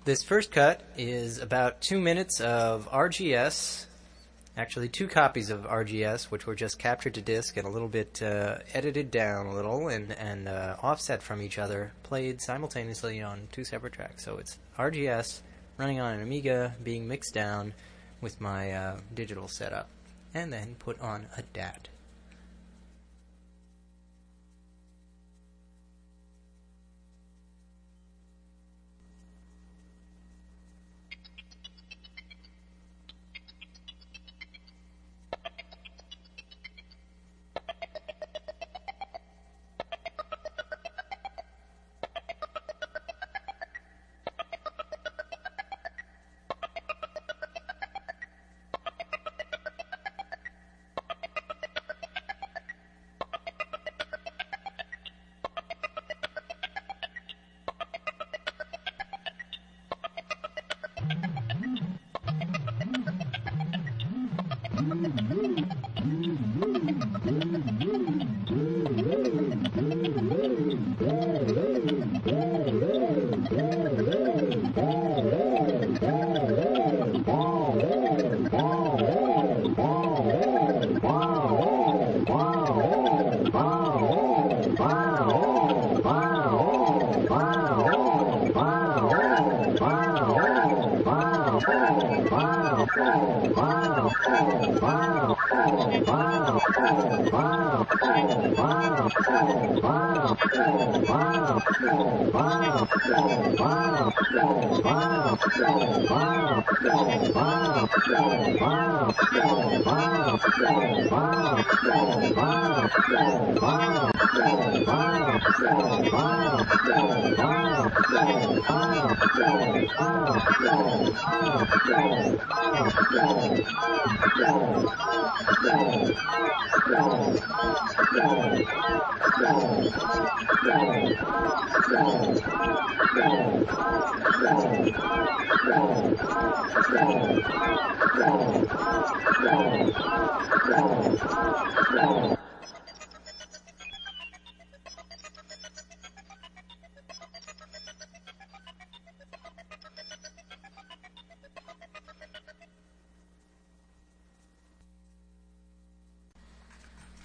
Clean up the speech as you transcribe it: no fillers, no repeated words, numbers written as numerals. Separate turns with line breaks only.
This first cut is about 2 minutes of RGS, actually 2 copies of RGS, which were just captured to disk and a little bit edited down a little and offset from each other, played simultaneously on 2 separate tracks. So it's RGS running on an Amiga being mixed down with my digital setup, and then put on a DAT.